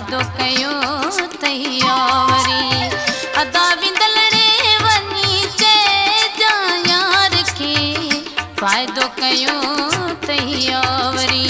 वाइदो कयो तैयारी अदा विंदलड़े वनी चइजां यार खे वाइदो कयो तैयारी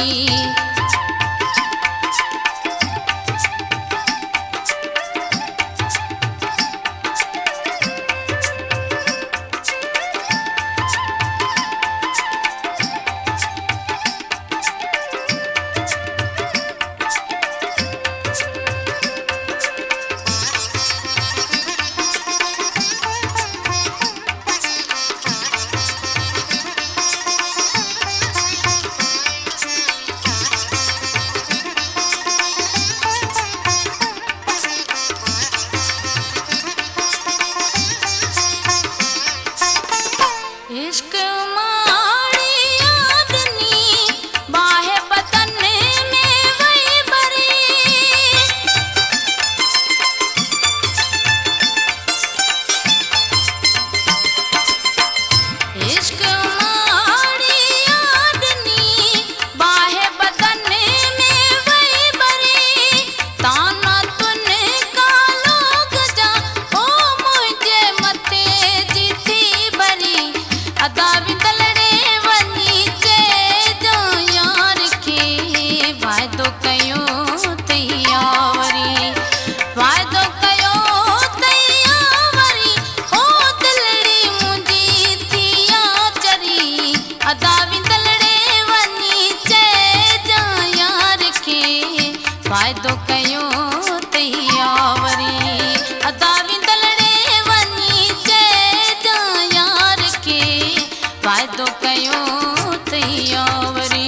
इश्क माड़ी यादनी बाहे बदन में वही भरी इश्क माड़ी यादनी बाहे बदन में वही भरी ताना तुन का लोग जा ओ मुझे मते जीती भरी अदा विंदलड़े वनी चइजां यार खे वाइदो कयो तैयारी वाइदो कयो तैयारी ओ दिलड़ी मुंहिंजी थिया चरी अदा विंदलड़े वनी चइजां यार खे वाइदो कयो तैयारी अदा विंदलड़े वनी चइजां यार खे वाइदो कयो तैयारी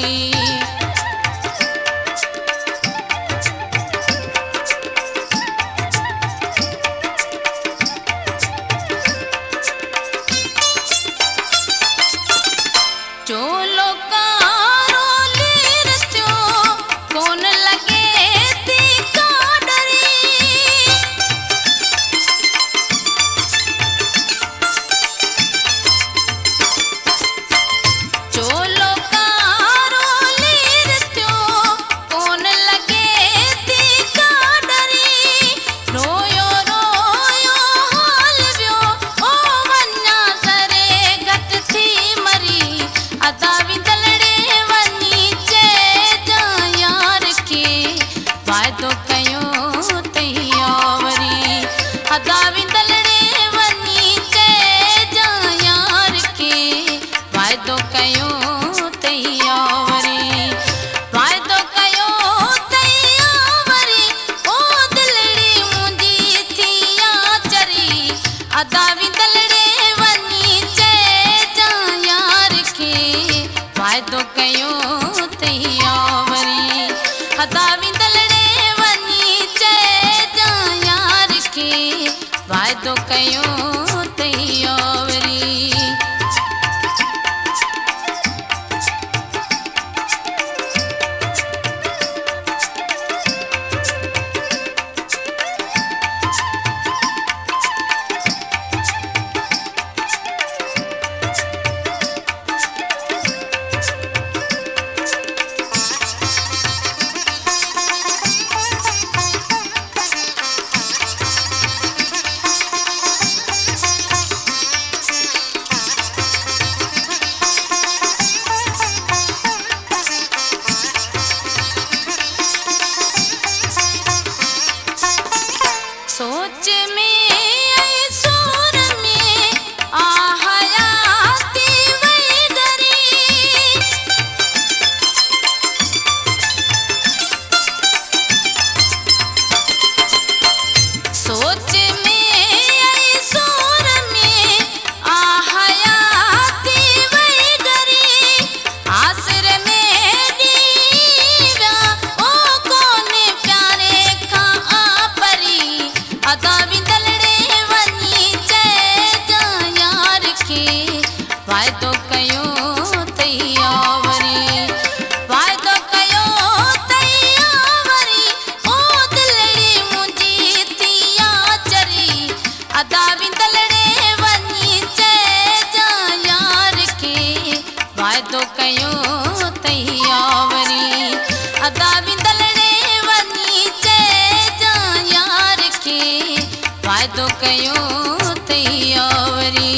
चोलो कारो लीर थियो कोन लगे थी का डरी चोलो कारो लीर थियो कोन लगे थी का डरी रोयो रोयो हाल वियो ओ वञा सरे घट थी मरी अदा विंदलड़े वनी चइजां यार खे वाइदो कयो तैयारी अदा विंदलड़े वनी चइजां यार खे वाइदो कयो तैयारी वाइदो कयो तैयारी ओ दिलड़ी मुंहिंजी थिया चरी अदा विंदलड़े वनी चइजां यार खे वाइदो कयो तैयारी अदा विंदलड़े वनी चइजां यार खे वाइदो कयो तैयारी वाइदो कयो तैयारी।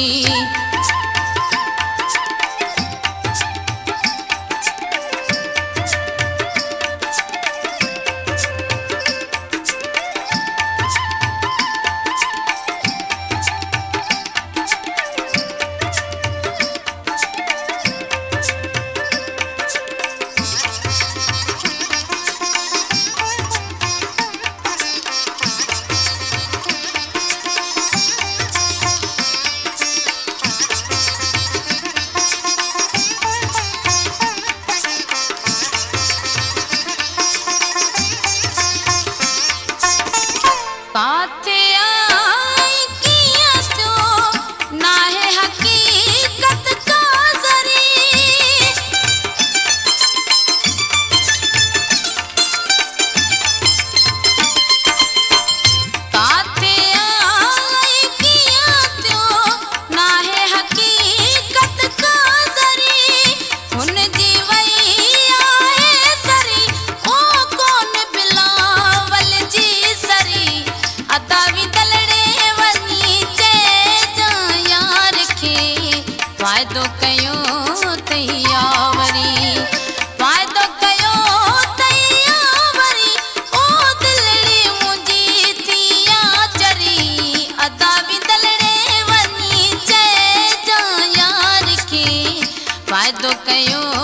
काथे आई किया तो ना है हकीकत का जरी। काथे आई किया तो ना है हकीकत का जरी। हुन जी वई आहे सरी ओ कौन बिलावल जी सरी। अदावी दलड़े वनी चेजा यार खे वाइदो कयो तैयारी। वाइदो कयो तैयारी ओ दिलड़ी मुंहिंजी थिया चरी। अदावी दलड़े वनी चेजा यार खे वाइदो कयो